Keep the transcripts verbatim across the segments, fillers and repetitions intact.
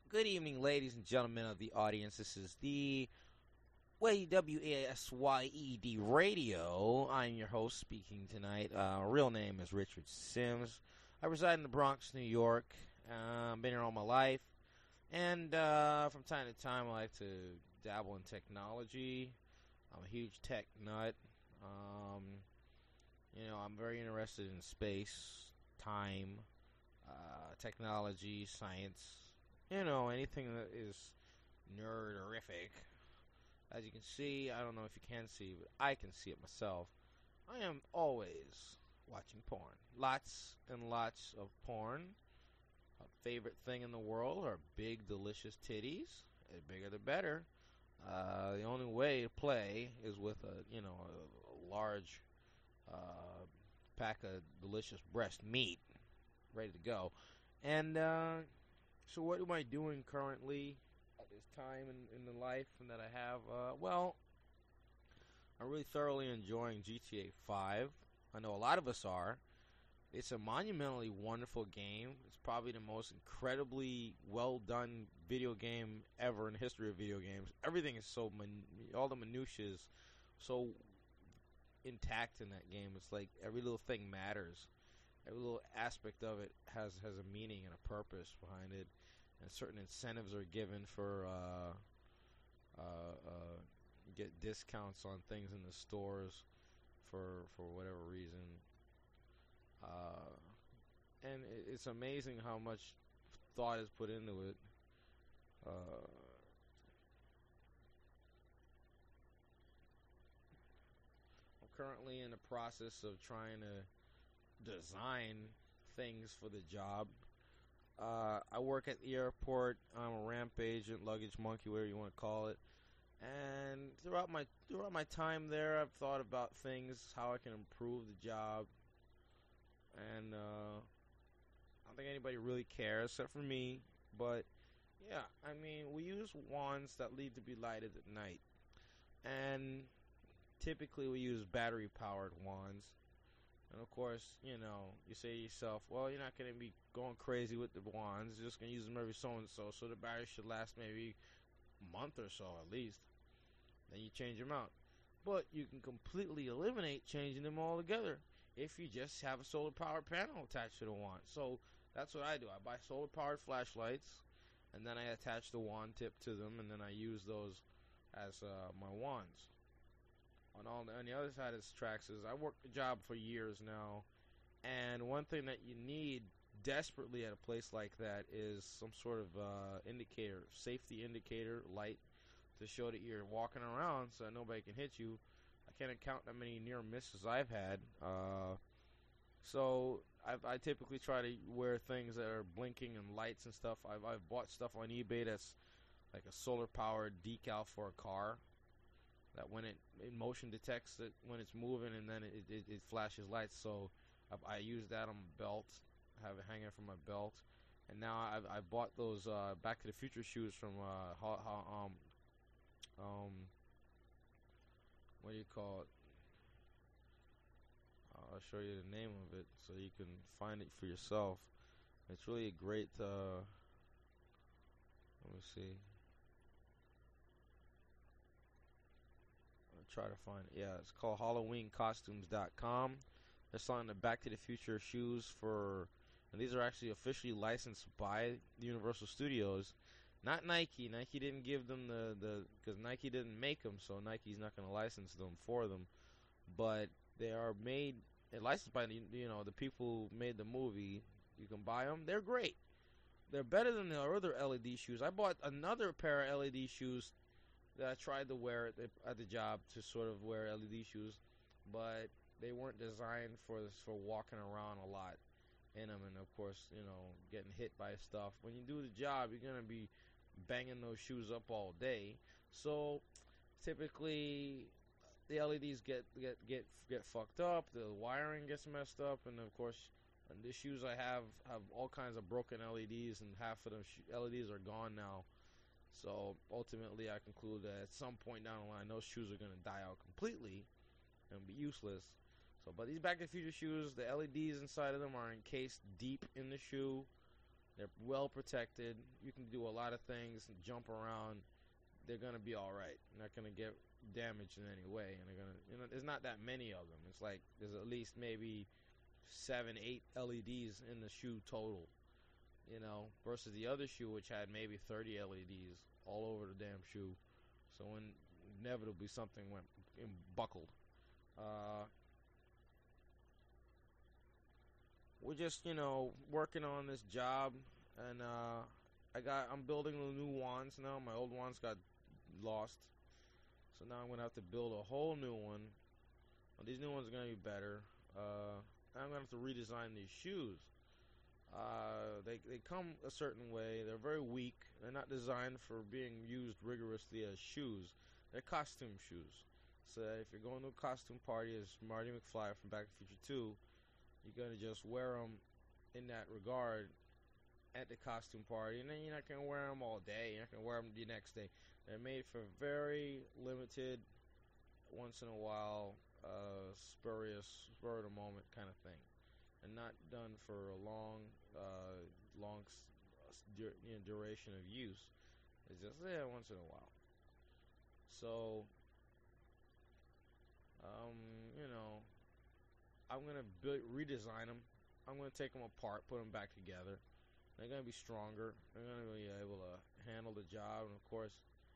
Good evening, ladies and gentlemen of the audience. This is the W A S Y E D Radio. I'm your host speaking tonight. Uh, real name is Richard Sims. I reside in the Bronx, New York. Uh, I've been here all my life. And uh, from time to time, I like to dabble in technology. I'm a huge tech nut. Um, you know, I'm very interested in space, time, uh, technology, science. You know, anything that is nerderific. As you can see, I don't know if you can see, but I can see it myself. I am always watching porn. Lots and lots of porn. My favorite thing in the world are big, delicious titties. The bigger, the better. Uh, the only way to play is with a, you know, a, a large uh, pack of delicious breast meat ready to go. And uh, so what am I doing currently at this time in, in the life and that I have? Uh, well, I'm really thoroughly enjoying G T A five. I know a lot of us are. It's a monumentally wonderful game. It's probably the most incredibly well done video game ever in the history of video games. Everything is so, min- all the minutiae is so intact in that game. It's like every little thing matters. Every little aspect of it has, has a meaning and a purpose behind it. And certain incentives are given for uh, uh, uh, get discounts on things in the stores for for whatever reason. Uh, and it, it's amazing how much thought is put into it. Uh, I'm currently in the process of trying to design things for the job. Uh, I work at the airport. I'm a ramp agent, luggage monkey, whatever you want to call it. And throughout my throughout my time there, I've thought about things, how I can improve the job. And uh, I don't think anybody really cares except for me. But yeah, I mean, we use wands that need to be lighted at night, and typically we use battery-powered wands. And of course, you know, you say to yourself, well, you're not going to be going crazy with the wands. You're just going to use them every so and so, so the battery should last maybe a month or so at least. Then you change them out. But you can completely eliminate changing them altogether if you just have a solar powered panel attached to the wand. So that's what I do. I buy solar powered flashlights, and then I attach the wand tip to them, and then I use those as uh, my wands. On all the, on the other side of this tracks is I worked a job for years now, and one thing that you need desperately at a place like that is some sort of uh, indicator, safety indicator, light to show that you're walking around so that nobody can hit you. I can't count how many near misses I've had. Uh, so I've, I typically try to wear things that are blinking and lights and stuff. I've, I've bought stuff on eBay that's like a solar powered decal for a car that when it, it motion detects it when it's moving, and then it, it, it flashes lights. So I, I use that on my belt. I have it hanging from my belt. And now I've, I bought those uh, Back to the Future shoes from uh, how, how, um, um, what do you call it? I'll show you the name of it so you can find it for yourself. It's really a great, uh, let me see. I'll try to find it. Yeah, it's called Halloween Costumes dot com. They're selling the Back to the Future shoes for, and these are actually officially licensed by Universal Studios. Not Nike. Nike didn't give them the, the because Nike didn't make them, so Nike's not going to license them for them. But they are made and licensed by the, you know, the people who made the movie. You can buy them. They're great. They're better than the other L E D shoes. I bought another pair of L E D shoes that I tried to wear at the, at the job to sort of wear L E D shoes, but they weren't designed for this, for walking around a lot in them, and of course, you know, getting hit by stuff. When you do the job, you're gonna be banging those shoes up all day. So typically, the L E Ds get get get get fucked up. The wiring gets messed up, and of course, and the shoes I have have all kinds of broken L E Ds, and half of them sh- L E Ds are gone now. So ultimately, I conclude that at some point down the line, those shoes are gonna die out completely and be useless. So, but these Back to the Future shoes, the L E Ds inside of them are encased deep in the shoe. They're well protected. You can do a lot of things and jump around. They're gonna be all right. They're not gonna get damaged in any way, and they're gonna, you know, there's not that many of them. It's like there's at least maybe seven, eight L E Ds in the shoe total, you know, versus the other shoe which had maybe thirty L E Ds all over the damn shoe. So when inevitably something went and buckled, uh, we're just, you know, working on this job, and uh, I got I'm building the new wands now. My old wands got lost, so now I'm gonna have to build a whole new one. Well, these new ones are gonna be better. Uh, I'm gonna have to redesign these shoes. Uh, they they come a certain way. They're very weak. They're not designed for being used rigorously as shoes. They're costume shoes. So if you're going to a costume party as Marty McFly from Back to the Future two, you're gonna just wear them in that regard at the costume party, and then you're not gonna wear them all day. You're not gonna wear them the next day. They're made for very limited, once in a while, uh, spurious, spur of the moment kind of thing, and not done for a long, uh, long you know, duration of use. It's just yeah, once in a while. So, um, you know, I'm gonna build, redesign them. I'm gonna take them apart, put them back together. They're gonna be stronger. They're gonna be able to handle the job, and of course,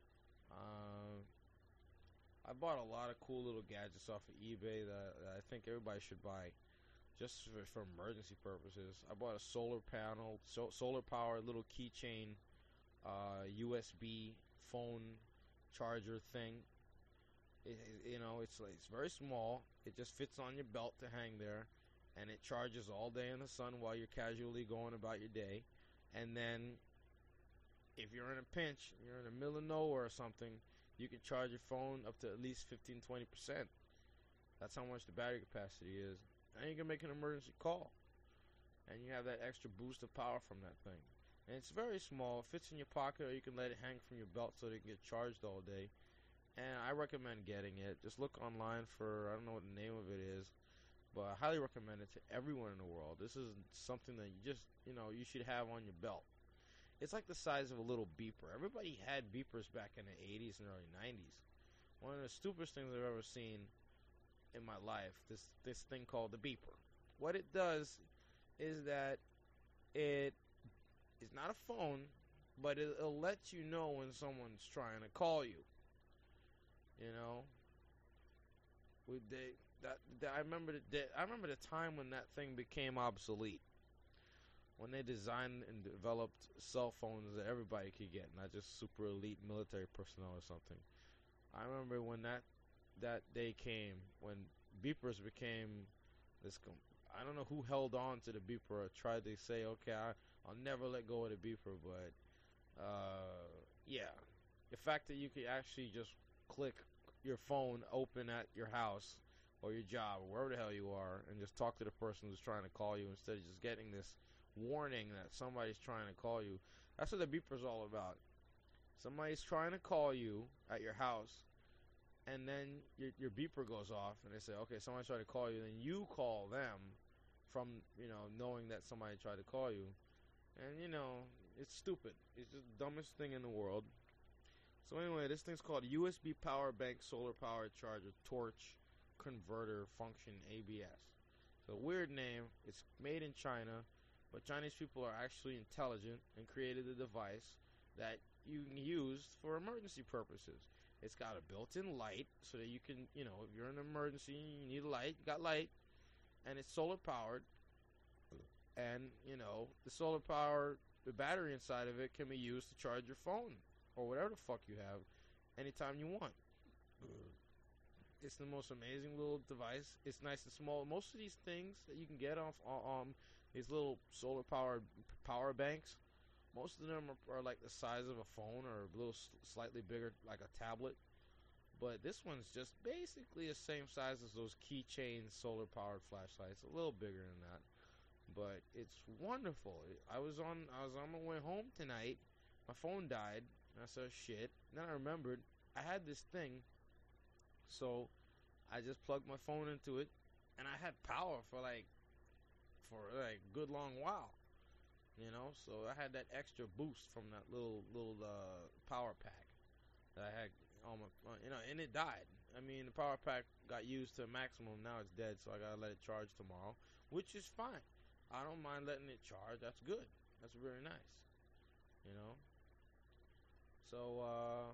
um, I bought a lot of cool little gadgets off of eBay that, that I think everybody should buy, just for, for emergency purposes. I bought a solar panel, so, solar powered little keychain, uh, U S B phone charger thing. It, it, you know, it's it's very small. It just fits on your belt to hang there, and it charges all day in the sun while you're casually going about your day. And then, if you're in a pinch, you're in the middle of nowhere or something, you can charge your phone up to at least fifteen to twenty percent. That's how much the battery capacity is. And you can make an emergency call, and you have that extra boost of power from that thing. And it's very small. It fits in your pocket, or you can let it hang from your belt so that it can get charged all day. And I recommend getting it. Just look online for, I don't know what the name of it is, but I highly recommend it to everyone in the world. This is something that you just, you know, you should have on your belt. It's like the size of a little beeper. Everybody had beepers back in the eighties and early nineties. One of the stupidest things I've ever seen in my life, this this thing called the beeper. What it does is that it is not a phone, but it, it'll let you know when someone's trying to call you. You know, we they that, that I remember the I remember the time when that thing became obsolete. When they designed and developed cell phones that everybody could get, not just super elite military personnel or something. I remember when that that day came, when beepers became this. Com- I don't know who held on to the beeper or tried to say, okay, I, I'll never let go of the beeper, but uh, yeah, the fact that you could actually just click your phone open at your house or your job or wherever the hell you are and just talk to the person who's trying to call you instead of just getting this warning that somebody's trying to call you. That's what the beeper's all about. Somebody's trying to call you at your house, and then your, your beeper goes off, and they say, okay, somebody's trying to call you. Then you call them from, you know, knowing that somebody tried to call you. And, you know, it's stupid. It's just the dumbest thing in the world. So anyway, this thing's called U S B Power Bank Solar Powered Charger Torch Converter Function A B S. So weird name. It's made in China, but Chinese people are actually intelligent and created a device that you can use for emergency purposes. It's got a built-in light so that you can, you know, if you're in an emergency, you need a light, you got light, and it's solar powered. And, you know, the solar power, the battery inside of it can be used to charge your phone or whatever the fuck you have anytime you want. It's the most amazing little device. It's nice and small. Most of these things that you can get off um these little solar powered power banks, most of them are, are like the size of a phone or a little slightly bigger, like a tablet. But this one's just basically the same size as those keychain solar powered flashlights, a little bigger than that. But it's wonderful. I was on I was on my way home tonight. My phone died, and I said, shit. And then I remembered I had this thing, so I just plugged my phone into it, and I had power for like for like a good long while. You know, so I had that extra boost from that little little uh, power pack that I had on my, uh, you know, and it died. I mean, the power pack got used to maximum. Now it's dead, so I gotta let it charge tomorrow, which is fine. I don't mind letting it charge. That's good. That's very nice. You know. So, uh,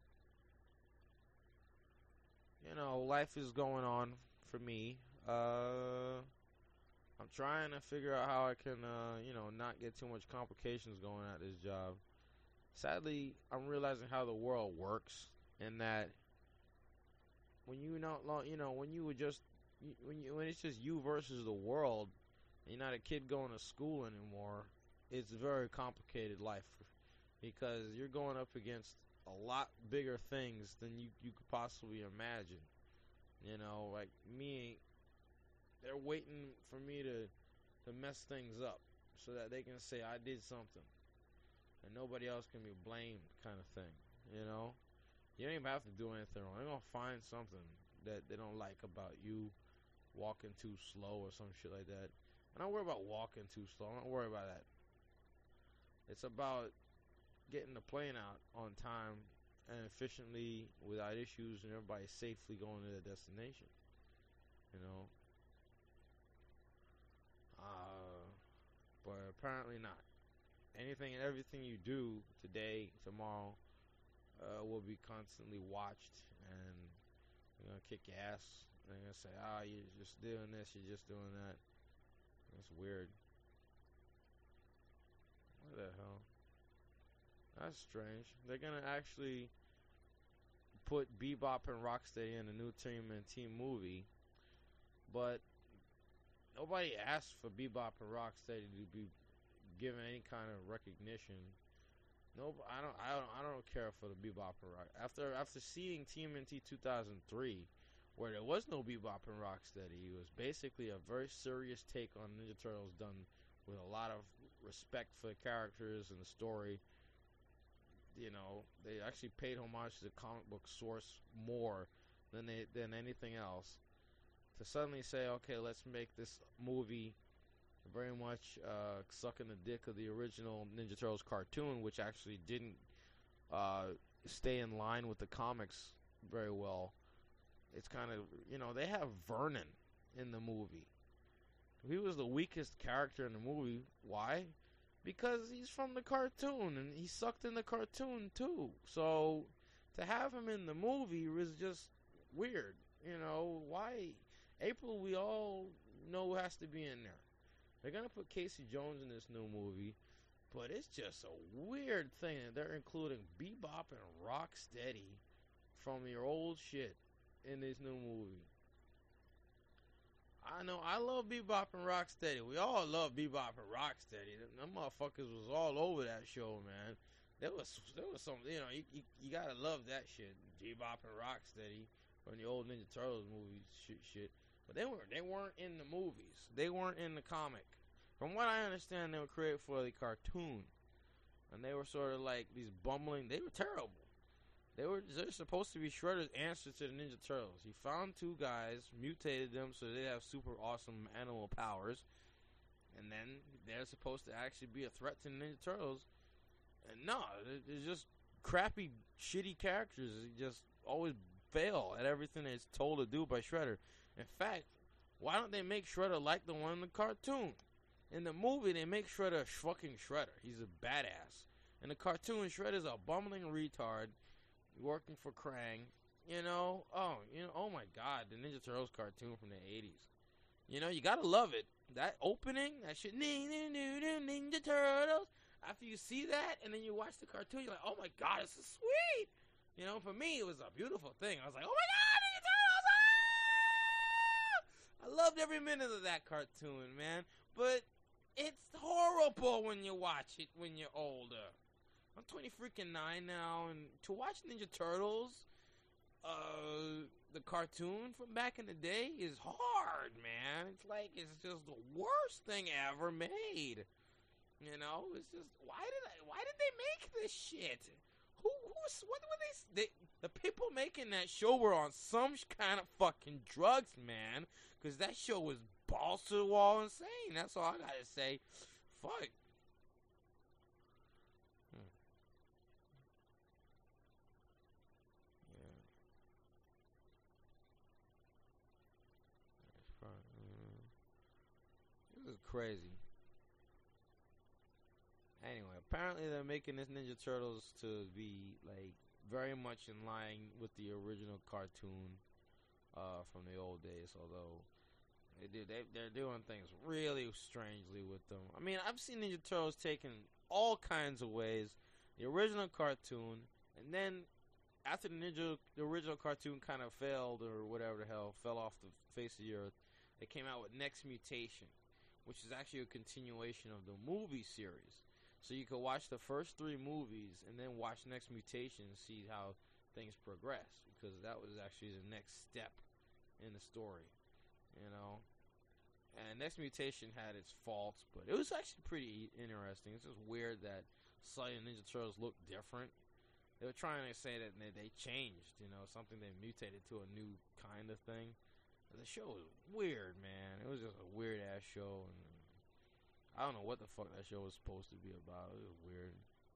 you know, life is going on for me. Uh, I'm trying to figure out how I can, uh, you know, not get too much complications going at this job. Sadly, I'm realizing how the world works, and that when you not, you know, when you would just, when you, when it's just you versus the world, and you're not a kid going to school anymore, it's a very complicated life, because you're going up against a lot bigger things than you, you could possibly imagine. You know, like me, they're waiting for me to to mess things up so that they can say I did something and nobody else can be blamed, kind of thing. You know, you don't even have to do anything wrong. They're gonna find something that they don't like about you, walking too slow or some shit like that. I don't worry about walking too slow. I don't worry about that. It's about getting the plane out on time and efficiently without issues, and everybody safely going to their destination. You know. Uh, but apparently not. Anything and everything you do today, tomorrow, uh, will be constantly watched, and they're gonna kick your ass. They're gonna say, "Ah, oh, you're just doing this, you're just doing that." That's weird. What the hell? That's strange. They're gonna actually put Bebop and Rocksteady in a new Team and Team movie, but nobody asked for Bebop and Rocksteady to be given any kind of recognition. No, I don't. I don't. I don't care for the Bebop and Rock. After after seeing T M N T two thousand three, where there was no Bebop and Rocksteady, it was basically a very serious take on Ninja Turtles, done with a lot of respect for the characters and the story. You know, they actually paid homage to the comic book source more than they than anything else. To suddenly say, okay, let's make this movie very much uh, sucking the dick of the original Ninja Turtles cartoon, which actually didn't uh, stay in line with the comics very well. It's kind of, you know, they have Vernon in the movie. He was the weakest character in the movie. Why? Because he's from the cartoon, and he sucked in the cartoon too. So to have him in the movie was just weird. You know, why? April, we all know has to be in there. They're going to put Casey Jones in this new movie, but it's just a weird thing that they're including Bebop and Rocksteady from your old shit in this new movie. I know, I love Bebop and Rocksteady. We all love Bebop and Rocksteady. Them motherfuckers was all over that show, man. There was there was some, you know, you, you, you gotta love that shit. Bebop and Rocksteady from the old Ninja Turtles movies, shit, shit. But they weren't. They weren't in the movies. They weren't in the comic. From what I understand, they were created for the cartoon, and they were sort of like these bumbling. They were terrible. They were. They're supposed to be Shredder's answer to the Ninja Turtles. He found two guys, mutated them so they have super awesome animal powers, and then they're supposed to actually be a threat to the Ninja Turtles. And no, they're just crappy, shitty characters. They just always fail at everything it's told to do by Shredder. In fact, why don't they make Shredder like the one in the cartoon? In the movie, they make Shredder a fucking Shredder. He's a badass. In the cartoon, Shredder's a bumbling retard working for Krang. You know, oh, you know, oh my God, the Ninja Turtles cartoon from the eighties. You know, you gotta love it. That opening, that shit, Ninja Turtles. After you see that, and then you watch the cartoon, you're like, oh my God, this is sweet. You know, for me, it was a beautiful thing. I was like, oh my God, Ninja Turtles! Ah! I loved every minute of that cartoon, man. But it's horrible when you watch it when you're older. I'm twenty freaking nine now, and to watch Ninja Turtles, uh, the cartoon from back in the day is hard, man. It's like it's just the worst thing ever made. You know, it's just why did I? Why did they make this shit? Who? Who's? What were they, they? The people making that show were on some kind of fucking drugs, man. Because that show was balls to the wall insane. That's all I gotta say. Fuck. is crazy. Anyway, apparently they're making this Ninja Turtles to be like very much in line with the original cartoon uh, from the old days. Although they do, they they're doing things really strangely with them. I mean, I've seen Ninja Turtles taken all kinds of ways. The original cartoon, and then after the Ninja, the original cartoon kind of failed or whatever the hell, fell off the face of the earth, they came out with Next Mutation, which is actually a continuation of the movie series. So you could watch the first three movies and then watch Next Mutation and see how things progress, because that was actually the next step in the story, you know. And Next Mutation had its faults, but it was actually pretty interesting. It's just weird that slightly Ninja Turtles look different. They were trying to say that they, they changed, you know, something they mutated to a new kind of thing. But the show was weird, man. It was just a weird ass show, and I don't know what the fuck that show was supposed to be about. It was weird.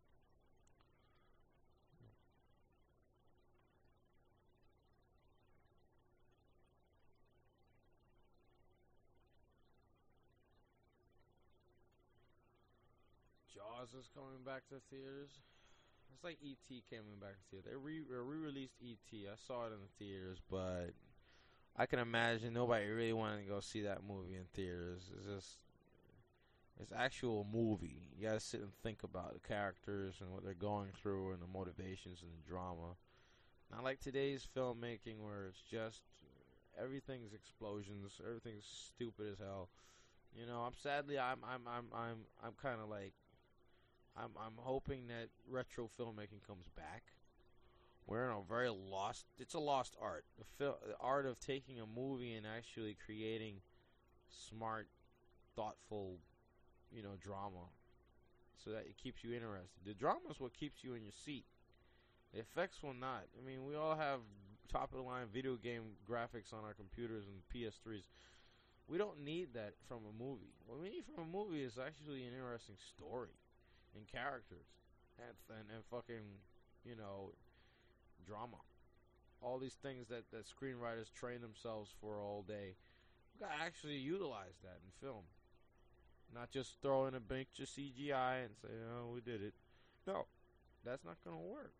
Jaws is coming back to theaters. It's like E T coming back to theaters. They re re-released E T. I saw it in the theaters, but I can imagine nobody really wanted to go see that movie in theaters. It's just, it's actual movie. You gotta sit and think about the characters and what they're going through and the motivations and the drama. Not like today's filmmaking where it's just everything's explosions, everything's stupid as hell. You know, I'm sadly I'm I'm I'm I'm I'm kind of like I'm I'm hoping that retro filmmaking comes back. We're in a very lost. It's a lost art. The, fil- the art of taking a movie and actually creating smart, thoughtful, you know, drama, so that it keeps you interested. The drama is what keeps you in your seat. The effects will not. I mean, we all have top of the line video game graphics on our computers and P S threes. We don't need that from a movie. What we need from a movie is actually an interesting story and characters and and, and fucking, you know, drama. All these things that, that screenwriters train themselves for all day. We gotta actually utilize that in film. Not just throw in a bunch of C G I and say, oh, we did it. No, that's not gonna work.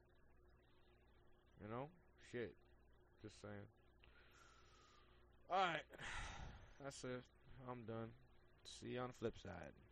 You know? Shit. Just saying. Alright. That's it. I'm done. See you on the flip side.